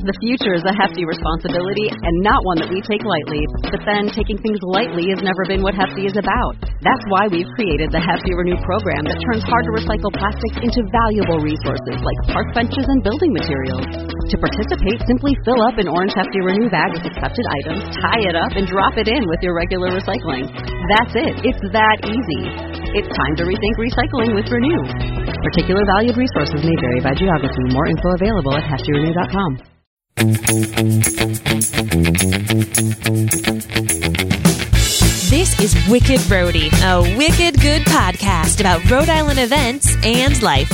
The future is a hefty responsibility and not one that we take lightly. But then, taking things lightly has never been what Hefty is about. That's why we've created the Hefty Renew program that turns hard-to-recycle plastics into valuable resources like park benches and building materials. To participate, simply fill up an orange Hefty Renew bag with accepted items, tie it up, and drop it in with your regular recycling. That's it. It's that easy. It's time to rethink recycling with Renew. Particular valued resources may vary by geography. More info available at heftyrenew.com. This is Wicked Roadie, a wicked good podcast about Rhode Island events and life.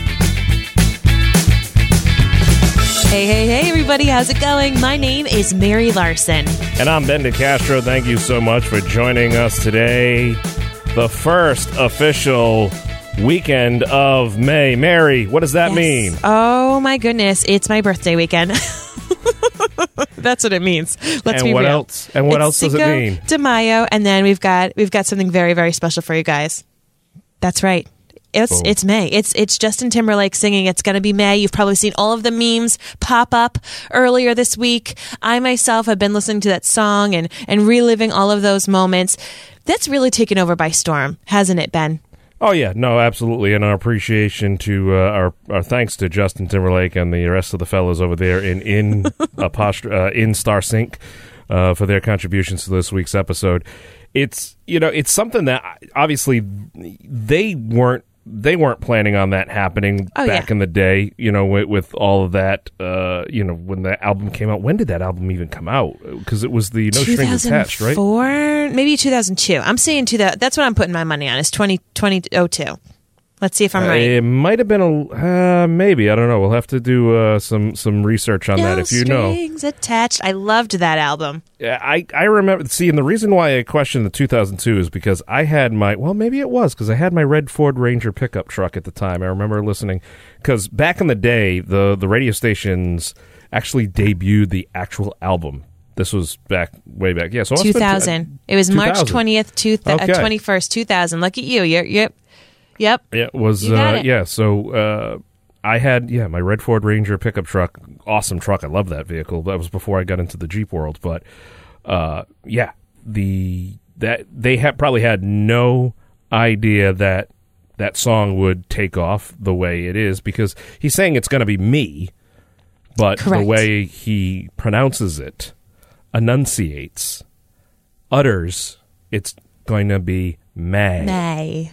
Hey, everybody, how's it going? My name is Mary Larson. And I'm Ben DeCastro. Thank you so much for joining us today. The first official weekend of May. Mary, what does that mean? Oh, my goodness. It's my birthday weekend. That's what it means. Let's be real. Else? And what else does it mean? De Mayo, and then we've got something very, very special for you guys. That's right. It's May. It's Justin Timberlake singing It's Gonna Be May. You've probably seen all of the memes pop up earlier this week. I myself have been listening to that song and reliving all of those moments. That's really taken over by storm, hasn't it, Ben? Oh, yeah. No, absolutely. And our appreciation to our thanks to Justin Timberlake and the rest of the fellows over there in Star Sync for their contributions to this week's episode. It's something that obviously they weren't planning on that happening back in the day, with all of that, when the album came out. When did that album even come out? Because it was the No Strings Attached, right? 2004, maybe 2002. I'm saying that's what I'm putting my money on, is 2002. Let's see if I'm right. It might have been maybe. I don't know. We'll have to do some research on that if you know. No Strings Attached. I loved that album. Yeah, I remember. See, and the reason why I questioned the 2002 is because I had maybe it was because I had my red Ford Ranger pickup truck at the time. I remember listening because back in the day, the radio stations actually debuted the actual album. This was way back. Yeah, so 2000. It was 2000. March 20th, 21st, 2000. Look at you. Yep. It was, so I had, my red Ford Ranger pickup truck. Awesome truck. I love that vehicle. That was before I got into the Jeep world. But, they probably had no idea that song would take off the way it is because he's saying it's going to be me, but Correct. The way he pronounces it, enunciates, utters, it's going to be May.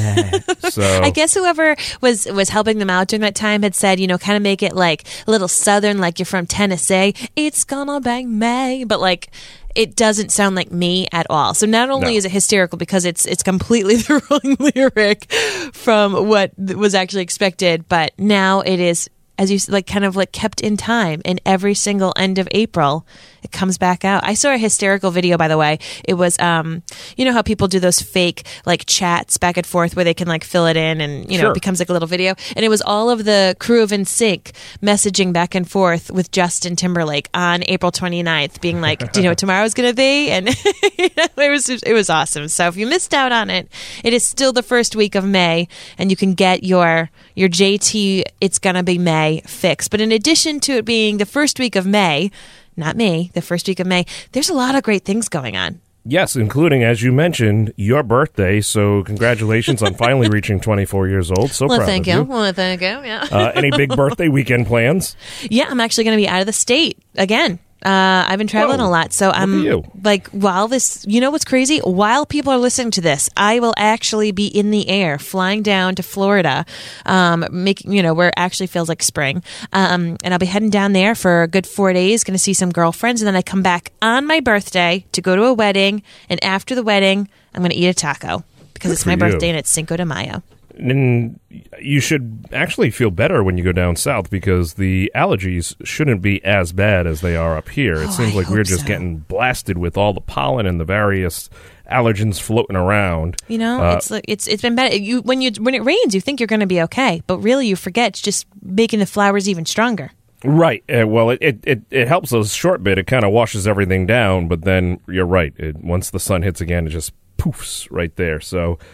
So I guess whoever was helping them out during that time had said, kind of make it like a little southern, like you're from Tennessee. It's gonna bang May, but like it doesn't sound like me at all. So not only is it hysterical because it's completely the wrong lyric from what was actually expected, but now it is, as you kind of kept in time, and every single end of April it comes back out. I saw a hysterical video, by the way. It was you know how people do those fake chats back and forth where they can fill it in and Sure. it becomes a little video, and it was all of the crew of NSYNC messaging back and forth with Justin Timberlake on April 29th being like, do you know what tomorrow's going to be? And it was awesome. So if you missed out on it, it is still the first week of May, and you can get your JT It's Gonna Be May fix. But in addition to it being the first week of May, the first week of May, there's a lot of great things going on. Yes, including, as you mentioned, your birthday. So congratulations on finally reaching 24 years old. So proud of you. Well, thank you. Yeah. Any big birthday weekend plans? Yeah, I'm actually going to be out of the state again. I've been traveling a lot, so I'm while this, what's crazy? While people are listening to this, I will actually be in the air, flying down to Florida, where it actually feels like spring. And I'll be heading down there for a good 4 days, going to see some girlfriends, and then I come back on my birthday to go to a wedding, and after the wedding, I'm going to eat a taco because it's my birthday and it's Cinco de Mayo. And you should actually feel better when you go down south because the allergies shouldn't be as bad as they are up here. It seems like we're just getting blasted with all the pollen and the various allergens floating around. It's been better. When it rains, you think you're going to be okay, but really you forget. It's just making the flowers even stronger. Right. Well, it helps a short bit. It kind of washes everything down, but then you're right. Once the sun hits again, it just poofs right there. So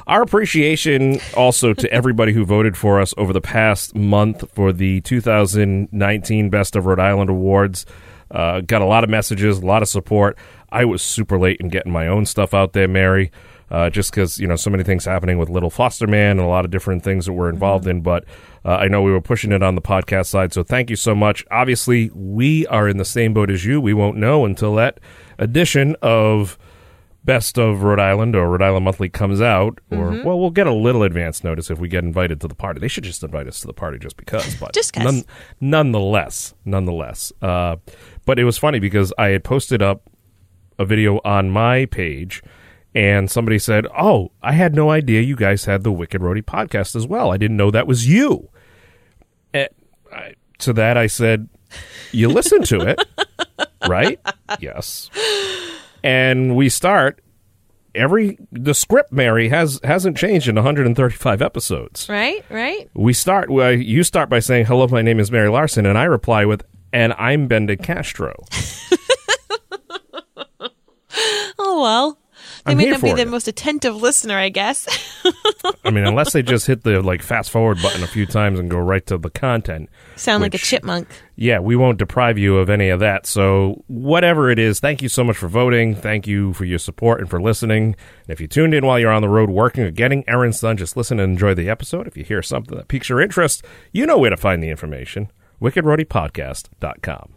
Our appreciation also to everybody who voted for us over the past month for the 2019 Best of Rhode Island Awards. Got a lot of messages, a lot of support. I was super late in getting my own stuff out there, Mary, just because, so many things happening with Little Foster Man and a lot of different things that we're involved in. But I know we were pushing it on the podcast side, so thank you so much. Obviously, we are in the same boat as you. We won't know until that edition of Best of Rhode Island or Rhode Island Monthly comes out, or, well, we'll get a little advance notice if we get invited to the party. They should just invite us to the party just because, but just because. Nonetheless. But it was funny because I had posted up a video on my page, and somebody said, "Oh, I had no idea you guys had the Wicked Roadie podcast as well. I didn't know that was you." To that I said, "You listen to it, right?" Yes. And we start the script, Mary, hasn't changed in 135 episodes. Right. You start by saying, "Hello, my name is Mary Larson," and I reply with, "And I'm Ben Castro." Oh, well. They I'm may here not be for the you. most attentive listener, I guess. I mean, unless they just hit the fast forward button a few times and go right to the content. Sound like a chipmunk. Yeah, we won't deprive you of any of that. So whatever it is, thank you so much for voting. Thank you for your support and for listening. And if you tuned in while you're on the road working or getting errands done, just listen and enjoy the episode. If you hear something that piques your interest, you know where to find the information. WickedRoadiePodcast.com.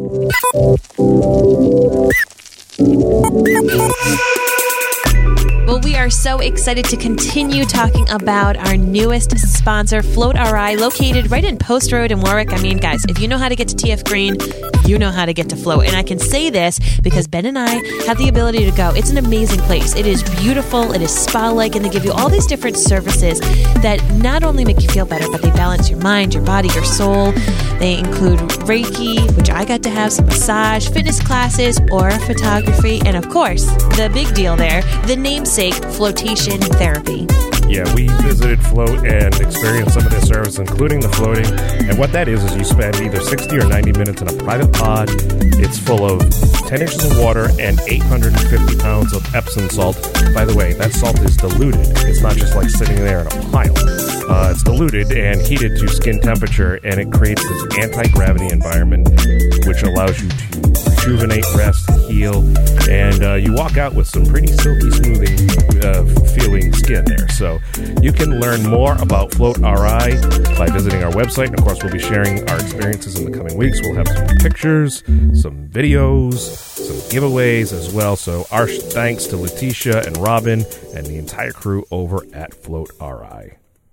Well, we are so excited to continue talking about our newest sponsor, Float RI, located right in Post Road in Warwick. I mean, guys, if you know how to get to TF Green, you know how to get to Float. And I can say this because Ben and I have the ability to go. It's an amazing place. It is beautiful. It is spa-like, and they give you all these different services that not only make you feel better, but they balance your mind, your body, your soul. They include Reiki, which I got to have, some massage, fitness classes, aura photography, and of course, the big deal there, the namesake flotation therapy. Yeah, we visited Float and experienced some of their service, including the floating. And what that is you spend either 60 or 90 minutes in a private pod. It's full of 10 inches of water and 850 pounds of Epsom salt. By the way, that salt is diluted. It's not just like sitting there in a pile. It's diluted and heated to skin temperature, and it creates this anti-gravity environment, which allows you to rejuvenate, rest, heal, and you walk out with some pretty silky, smoothing feeling skin there. So you can learn more about Float RI by visiting our website, and of course we'll be sharing our experiences in the coming weeks. We'll have some pictures, some videos, some giveaways as well. So our thanks to Letitia and Robin and the entire crew over at Float RI.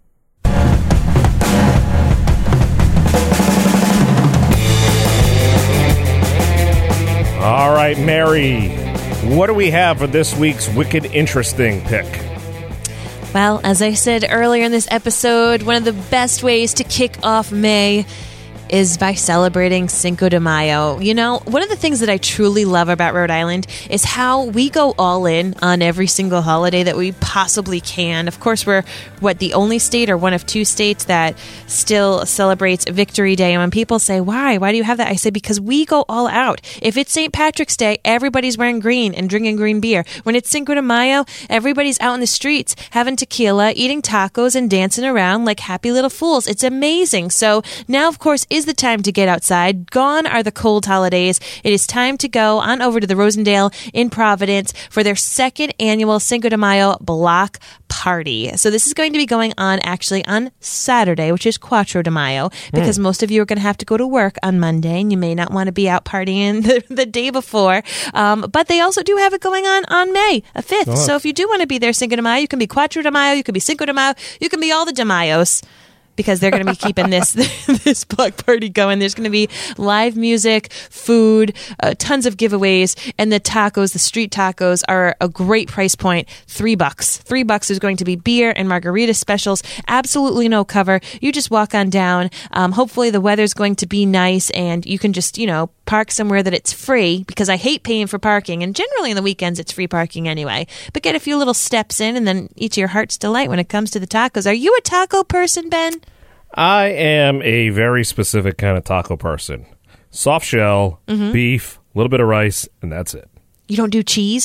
All right, Mary, what do we have for this week's Wicked Interesting pick? Well, as I said earlier in this episode, one of the best ways to kick off May is by celebrating Cinco de Mayo. You know, one of the things that I truly love about Rhode Island is how we go all in on every single holiday that we possibly can. Of course, we're, the only state or one of two states that still celebrates Victory Day. And when people say, why do you have that? I say, because we go all out. If it's St. Patrick's Day, everybody's wearing green and drinking green beer. When it's Cinco de Mayo, everybody's out in the streets having tequila, eating tacos, and dancing around like happy little fools. It's amazing. So now, of course, is the time to get outside. Gone are the cold holidays. It is time to go on over to the Rosendale in Providence for their second annual Cinco de Mayo block party. So this is going to be going on actually on Saturday, which is Cuatro de Mayo, because most of you are going to have to go to work on Monday and you may not want to be out partying the day before. But they also do have it going on May 5th. Oh. So if you do want to be there Cinco de Mayo, you can be Cuatro de Mayo, you can be Cinco de Mayo, you can be all the de Mayos, because they're going to be keeping this block party going. There's going to be live music, food, tons of giveaways, and the tacos, the street tacos, are a great price point, $3. $3 is going to be beer and margarita specials, absolutely no cover. You just walk on down. Hopefully the weather's going to be nice, and you can just, park somewhere that it's free, because I hate paying for parking, and generally on the weekends it's free parking anyway. But get a few little steps in and then eat to your heart's delight when it comes to the tacos. Are you a taco person, Ben? I am a very specific kind of taco person. Soft shell, beef, a little bit of rice, and that's it. You don't do cheese?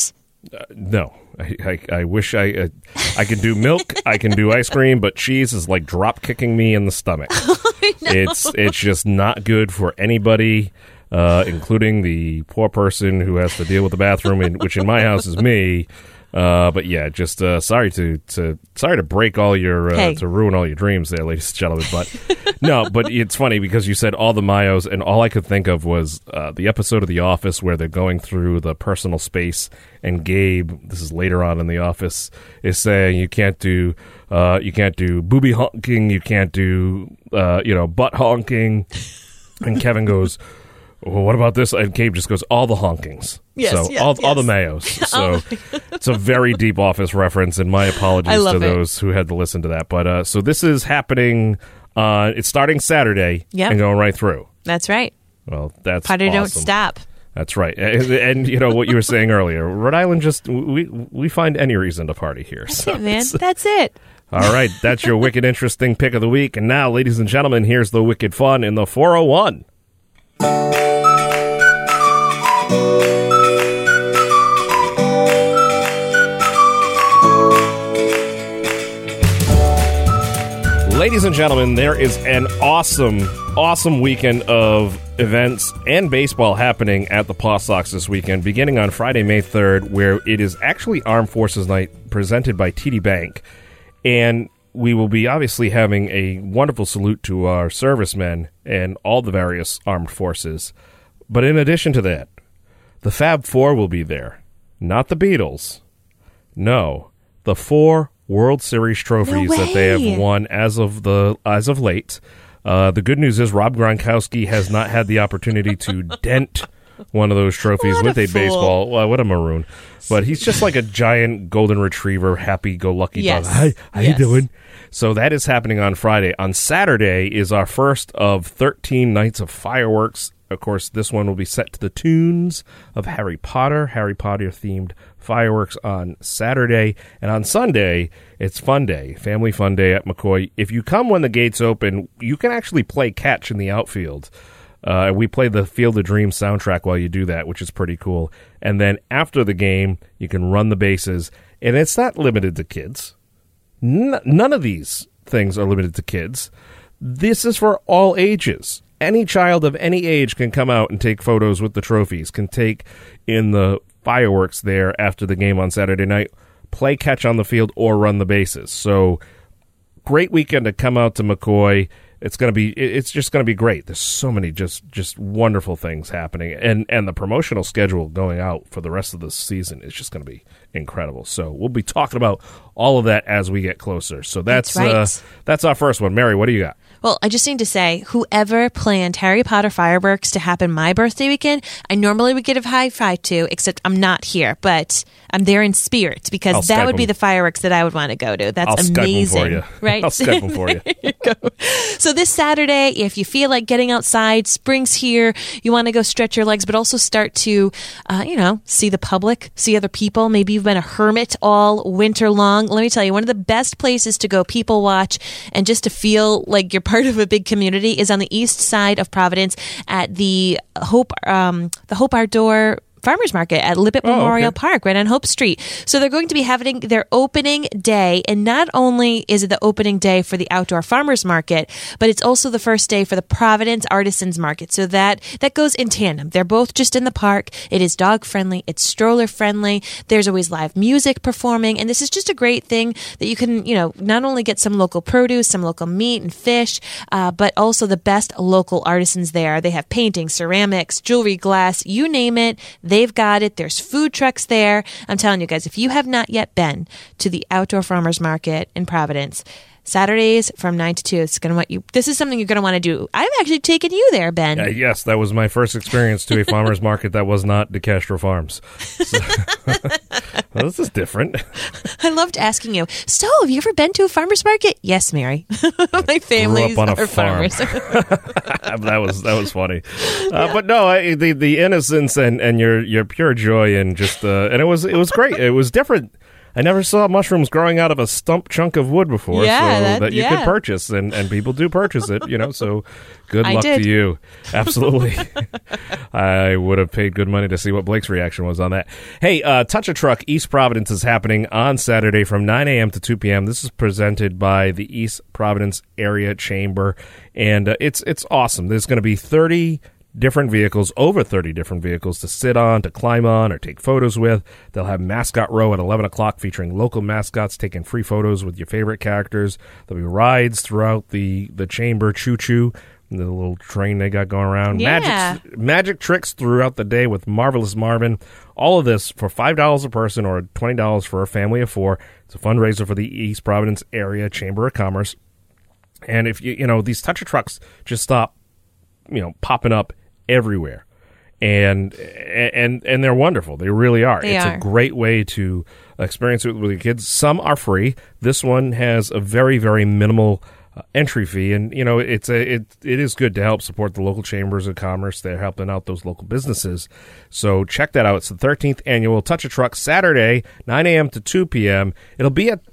No. I wish I could do milk, I can do ice cream, but cheese is like drop kicking me in the stomach. It's just not good for anybody, including the poor person who has to deal with the bathroom, which in my house is me. But yeah, just sorry to break all your to ruin all your dreams there, ladies and gentlemen. But no, but it's funny because you said all the Mayos, and all I could think of was the episode of The Office where they're going through the personal space, and Gabe, this is later on in The Office, is saying you can't do booby honking, you can't do butt honking, and Kevin goes, well, what about this? And Gabe just goes, all the honkings. Yes, so yes, all yes. the Mayos. So it's a very deep Office reference, and my apologies to those who had to listen to that. But so this is happening. It's starting Saturday and going right through. That's right. Well, that's Party awesome. don't stop. That's right. And you know what you were saying earlier, Rhode Island just we find any reason to party here. That's it, man. That's it. All right, that's your wicked interesting pick of the week. And now, ladies and gentlemen, here's the wicked fun in the 401. Ladies and gentlemen, there is an awesome weekend of events and baseball happening at the Paw Sox this weekend, beginning on Friday, May 3rd, where it is actually Armed Forces Night presented by TD Bank. And we will be obviously having a wonderful salute to our servicemen and all the various armed forces. But in addition to that, the Fab Four will be there. Not the Beatles. No, the 4 World Series trophies that they have won as of late. The good news is Rob Gronkowski has not had the opportunity to dent one of those trophies with a baseball. Well, what a maroon. But he's just like a giant golden retriever, happy-go-lucky dog. Hi, how you doing? So that is happening on Friday. On Saturday is our first of 13 nights of fireworks. Of course, this one will be set to the tunes of Harry Potter-themed fireworks on Saturday. And on Sunday, it's Fun Day, Family Fun Day at McCoy. If you come when the gates open, you can actually play catch in the outfield. We play the Field of Dreams soundtrack while you do that, which is pretty cool. And then after the game, you can run the bases. And it's not limited to kids. None of these things are limited to kids. This is for all ages. Any child of any age can come out and take photos with the trophies, can take in the fireworks there after the game on Saturday night, play catch on the field, or run the bases. So, great weekend to come out to McCoy. It's just going to be great. There's so many just wonderful things happening, and the promotional schedule going out for the rest of the season is just going to be incredible. So we'll be talking about all of that as we get closer. So that's right. That's our first one. Mary, what do you got? Well, I just need to say, whoever planned Harry Potter fireworks to happen my birthday weekend, I normally would give a high five to, except I'm not here, but I'm there in spirit because that would be the fireworks that I would want to go to. That's amazing. Skype them for you. Right? I'll Skype them for you. There you go. So this Saturday, if you feel like getting outside, spring's here, you want to go stretch your legs, but also start to, see the public, see other people. Maybe you've been a hermit all winter long. Let me tell you, one of the best places to go people watch and just to feel like you're part of a big community is on the east side of Providence at the Hope Outdoor Farmers Market at Lippitt Memorial Park, right on Hope Street. So they're going to be having their opening day, and not only is it the opening day for the Outdoor Farmers Market, but it's also the first day for the Providence Artisans Market. So that goes in tandem. They're both just in the park. It is dog friendly. It's stroller friendly. There's always live music performing, and this is just a great thing that you can, not only get some local produce, some local meat and fish, but also the best local artisans there. They have painting, ceramics, jewelry, glass, you name it. They've got it. There's food trucks there. I'm telling you guys, if you have not yet been to the Outdoor Farmers Market in Providence, Saturdays from 9 to 2, this is something you're going to want to do. I've actually taken you there, Ben. Yes, that was my first experience to a farmer's market that was not DeCastro Farms. So, well, this is different. I loved asking you, so have you ever been to a farmer's market? Yes, Mary. My family's are farmers. That was funny. But no, the innocence and your pure joy and just and it was great. It was different. I never saw mushrooms growing out of a stump chunk of wood before, Yeah, that you could purchase, and people do purchase it, so good luck did. to you. Absolutely. I would have paid good money to see what Blake's reaction was on that. Hey, Touch a Truck East Providence is happening on Saturday from 9 a.m. to 2 p.m. This is presented by the East Providence Area Chamber, and it's awesome. There's going to be 30 different vehicles, over 30 different vehicles to sit on, to climb on, or take photos with. They'll have Mascot Row at 11 o'clock featuring local mascots taking free photos with your favorite characters. There'll be rides throughout the chamber, choo-choo, the little train they got going around. Yeah. Magic tricks throughout the day with Marvelous Marvin. All of this for $5 a person or $20 for a family of four. It's a fundraiser for the East Providence Area Chamber of Commerce. And if these Touch a Trucks just stop, popping up everywhere, and they're wonderful. They really are. It's a great way to experience it with your kids. Some are free. This one has a very, very minimal entry fee, and it is good to help support the local chambers of commerce. They're helping out those local businesses. So check that out. It's the 13th annual Touch a Truck, Saturday, 9 a.m. to 2 p.m. It'll be at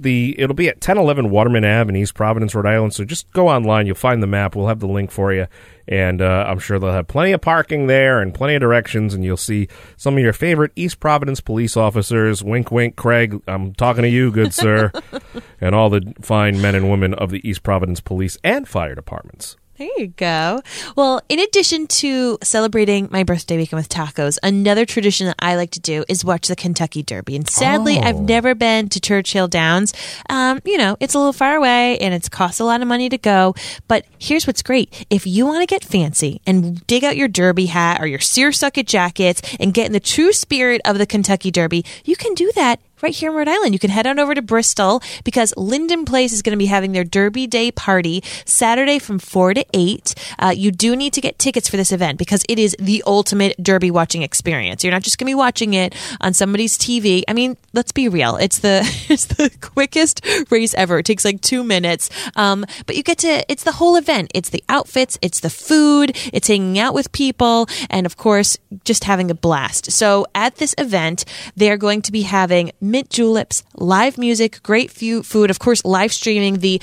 1011 Waterman Ave in East Providence, Rhode Island. So just go online. You'll find the map. We'll have the link for you. And I'm sure they'll have plenty of parking there and plenty of directions, and you'll see some of your favorite East Providence police officers. Wink, wink, Craig. I'm talking to you, good sir. And all the fine men and women of the East Providence Police and Fire Departments. There you go. Well, in addition to celebrating my birthday weekend with tacos, another tradition that I like to do is watch the Kentucky Derby. And sadly, I've never been to Churchill Downs. It's a little far away and it costs a lot of money to go. But here's what's great. If you want to get fancy and dig out your Derby hat or your seersucket jackets and get in the true spirit of the Kentucky Derby, you can do that right here in Rhode Island. You can head on over to Bristol because Linden Place is going to be having their Derby Day party Saturday from 4 to 8. You do need to get tickets for this event because it is the ultimate Derby watching experience. You're not just going to be watching it on somebody's TV. I mean, let's be real. It's the quickest race ever. It takes like 2 minutes. But it's the whole event. It's the outfits. It's the food. It's hanging out with people. And of course, just having a blast. So at this event, they're going to be having mint juleps, live music, great food, of course, live streaming the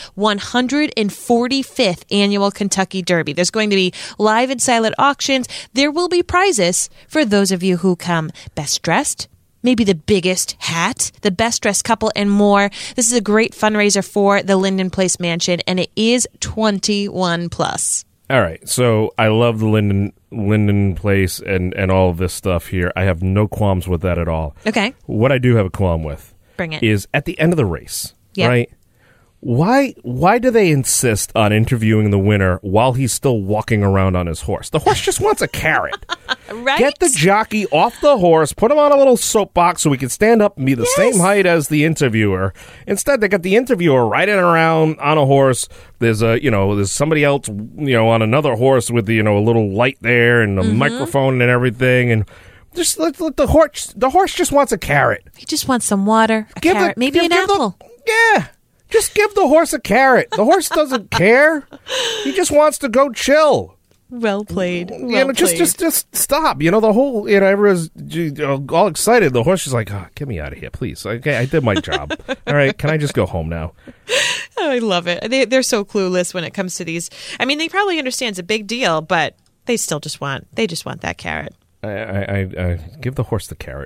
145th annual Kentucky Derby. There's going to be live and silent auctions. There will be prizes for those of you who come best dressed, maybe the biggest hat, the best dressed couple, and more. This is a great fundraiser for the Linden Place Mansion, and it is 21 plus. All right, so I love the Linden Place and all of this stuff here. I have no qualms with that at all. Okay. What I do have a qualm with Bring it. is at the end of the race, Yep. right? Why do they insist on interviewing the winner while he's still walking around on his horse? The horse just wants a carrot. Right? Get the jockey off the horse, put him on a little soapbox so he can stand up and be the same height as the interviewer. Instead, they got the interviewer riding around on a horse. There's there's somebody else, on another horse with a little light there and a microphone and everything, and just let the horse just wants a carrot. He just wants some water, a carrot, maybe an apple. Yeah. Just give the horse a carrot. The horse doesn't care. He just wants to go chill. Well played. Just stop. The whole, everyone's all excited. The horse is like, get me out of here, please. Okay, I did my job. All right, can I just go home now? I love it. They're so clueless when it comes to these. I mean, they probably understand it's a big deal, but they still just want that carrot. I give the horse the carrot.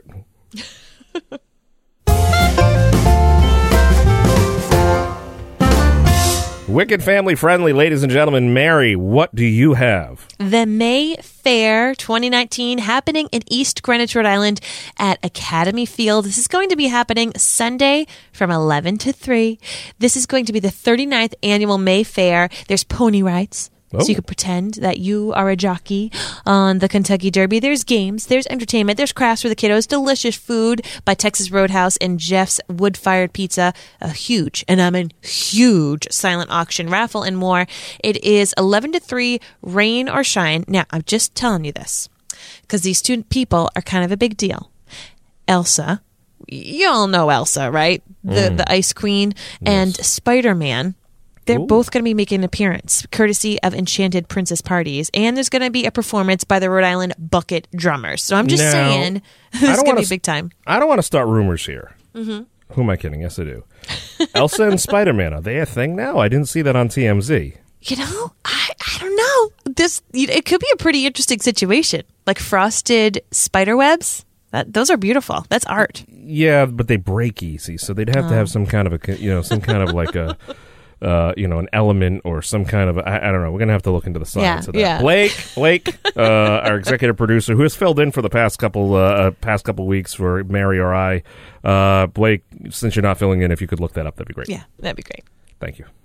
Wicked family friendly, ladies and gentlemen. Mary, what do you have? The May Fair 2019 happening in East Greenwich, Rhode Island at Academy Field. This is going to be happening Sunday from 11 to 3. This is going to be the 39th annual May Fair. There's pony rides. So you could pretend that you are a jockey on the Kentucky Derby. There's games, there's entertainment, there's crafts for the kiddos, delicious food by Texas Roadhouse and Jeff's Wood-Fired Pizza, a huge silent auction raffle and more. It is 11 to 3, rain or shine. Now, I'm just telling you this because these two people are kind of a big deal. Elsa, you all know Elsa, right? The Ice Queen, and Spider-Man. They're both going to be making an appearance, courtesy of Enchanted Princess Parties. And there's going to be a performance by the Rhode Island Bucket Drummers. So I'm just saying, this is going to be big time. I don't want to start rumors here. Mm-hmm. Who am I kidding? Yes, I do. Elsa and Spider-Man, are they a thing now? I didn't see that on TMZ. You know, I don't know. It could be a pretty interesting situation. Like frosted spider webs. Those are beautiful. That's art. Yeah, but they break easy, so they'd have to have some kind of like a an element or some kind of I don't know. We're gonna have to look into the science of that. Yeah. Blake, our executive producer, who has filled in for the past couple weeks for Mary or I. Blake, since you're not filling in, if you could look that up, that'd be great. Yeah, that'd be great. Thank you.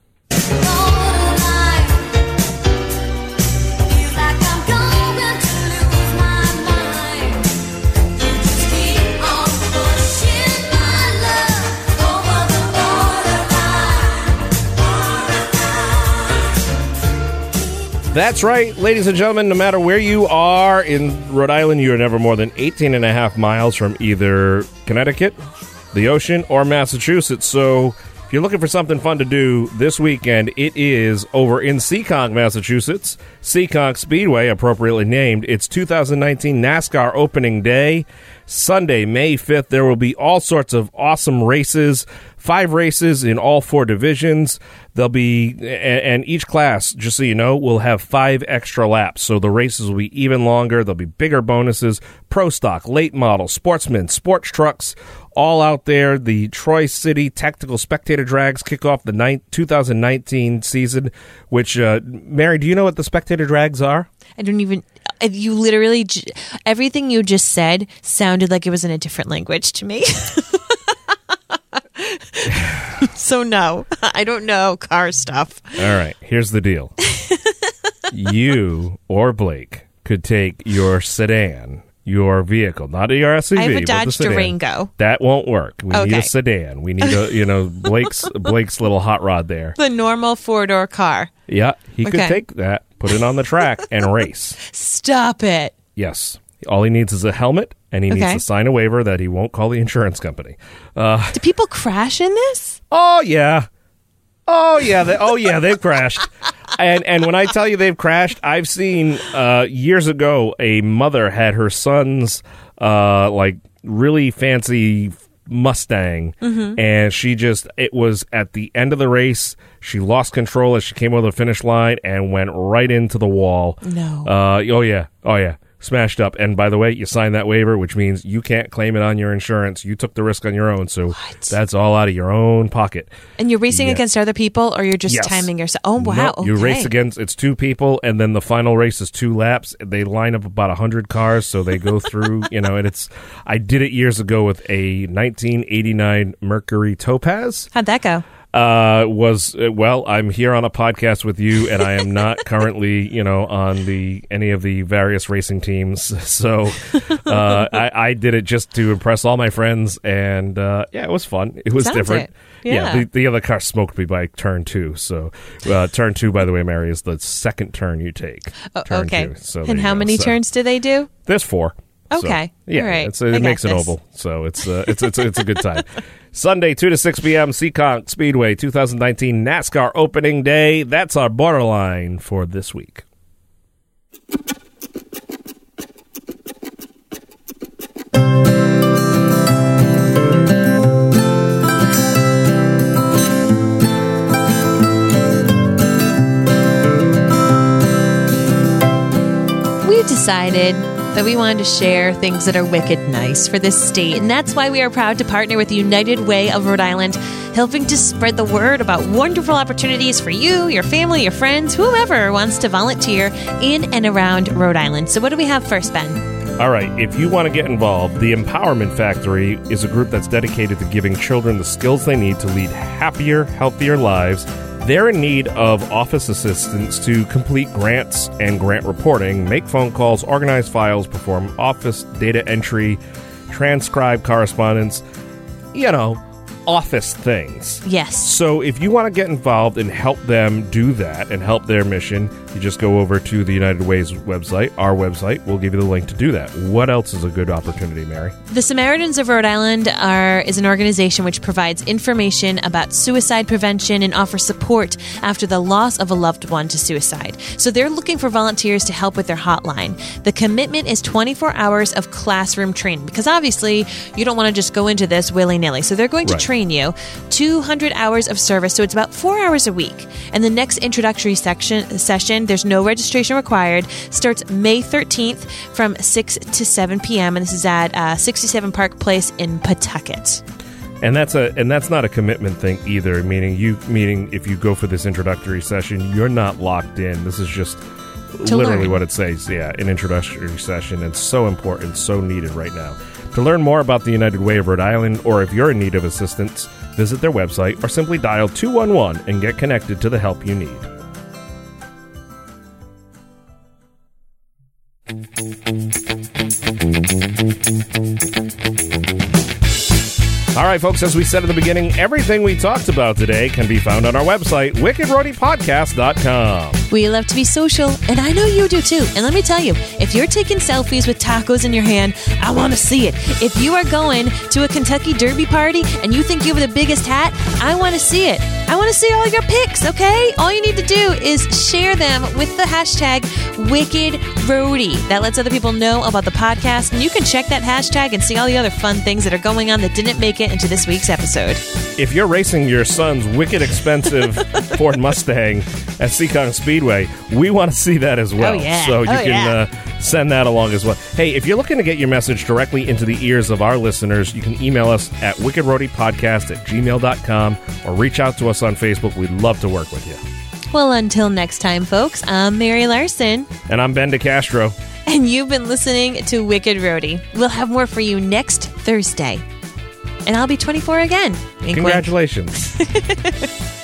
That's right, ladies and gentlemen, no matter where you are in Rhode Island, you are never more than 18 and a half miles from either Connecticut, the ocean, or Massachusetts. So if you're looking for something fun to do this weekend, it is over in Seekonk, Massachusetts. Seekonk Speedway, appropriately named. It's 2019 NASCAR opening day. Sunday, May 5th, there will be all sorts of awesome races. 5 races in all 4 divisions. There'll be, and each class, just so you know, will have 5 extra laps. So the races will be even longer. There'll be bigger bonuses. Pro stock, late model, sportsmen, sports trucks, all out there. The Troy City Tactical Spectator Drags kick off the 2019 season, which, Mary, do you know what the Spectator Drags are? I don't even... You literally... Everything you just said sounded like it was in a different language to me. So no, I don't know car stuff. All right, here's the deal. You or Blake could take your sedan, your vehicle, not your SUV. I have a but Dodge the sedan. Durango. That won't work. We need Okay. a sedan. We need a, Blake's little hot rod there. The normal 4-door car. Yeah, he could Okay. take that, put it on the track, and race. Stop it. Yes. All he needs is a helmet, and he needs Okay. to sign a waiver that he won't call the insurance company. Do people crash in this? Oh, yeah. They've crashed. And when I tell you they've crashed, I've seen years ago a mother had her son's really fancy Mustang, and it was at the end of the race. She lost control as she came over the finish line and went right into the wall. No. Oh yeah. Smashed up. And by the way, you signed that waiver, which means you can't claim it on your insurance. You took the risk on your own, so that's all out of your own pocket. And you're racing Yeah. against other people, or you're just Yes. timing yourself? Oh, wow. No, Okay. you race against, it's 2 people, and then the final race is 2 laps. They line up about 100 cars, so they go through, and I did it years ago with a 1989 Mercury Topaz. How'd that go? I'm here on a podcast with you, and I am not currently, on any of the various racing teams. So, I did it just to impress all my friends, and it was fun. It was Sounds different. it. Yeah. The other car smoked me by turn 2. So, turn 2, by the way, Mary, is the second turn you take. Turn Okay. 2. So And how many turns do they do? There's 4. Okay. So, yeah, All right. it I makes got it this. oval. So it's a good time. Sunday, 2 to 6 p.m., Seekonk Speedway, 2019 NASCAR opening day. That's our borderline for this week. We decided that we wanted to share things that are wicked nice for this state, and that's why we are proud to partner with the United Way of Rhode Island, helping to spread the word about wonderful opportunities for you, your family, your friends, whoever wants to volunteer in and around Rhode Island. So what do we have first, Ben? All right, if you want to get involved, the Empowerment Factory is a group that's dedicated to giving children the skills they need to lead happier, healthier lives. They're in need of office assistants to complete grants and grant reporting, make phone calls, organize files, perform office data entry, transcribe correspondence, office things. Yes. So if you want to get involved and help them do that and help their mission, you just go over to the United Way's website, our website. We'll give you the link to do that. What else is a good opportunity, Mary? The Samaritans of Rhode Island is an organization which provides information about suicide prevention and offers support after the loss of a loved one to suicide. So they're looking for volunteers to help with their hotline. The commitment is 24 hours of classroom training, because obviously you don't want to just go into this willy-nilly. So they're going to Right. train you, 200 hours of service, so it's about 4 hours a week. And the next introductory session, there's no registration required, starts May 13th from 6 to 7 p.m., and this is at 67 Park Place in Pawtucket. And that's not a commitment thing either. Meaning if you go for this introductory session, you're not locked in. This is just literally what it says. Yeah, an introductory session. It's so important, so needed right now. To learn more about the United Way of Rhode Island, or if you're in need of assistance, visit their website or simply dial 211 and get connected to the help you need. All right, folks, as we said at the beginning, everything we talked about today can be found on our website, wickedroadypodcast.com. We love to be social, and I know you do too. And let me tell you, if you're taking selfies with tacos in your hand, I want to see it. If you are going to a Kentucky Derby party and you think you have the biggest hat, I want to see it. I want to see all your pics, okay? All you need to do is share them with the hashtag WickedRoadie. That lets other people know about the podcast, and you can check that hashtag and see all the other fun things that are going on that didn't make it into this week's episode. If you're racing your son's wicked expensive Ford Mustang at Seekonk Speedway, we want to see that as well. Oh, yeah. So you can send that along as well. Hey, if you're looking to get your message directly into the ears of our listeners, you can email us at wickedroadypodcast@gmail.com or reach out to us on Facebook. We'd love to work with you. Well, until next time, folks, I'm Mary Larson. And I'm Ben DeCastro. And you've been listening to Wicked Roadie. We'll have more for you next Thursday. And I'll be 24 again. Wink, Congratulations. Wink.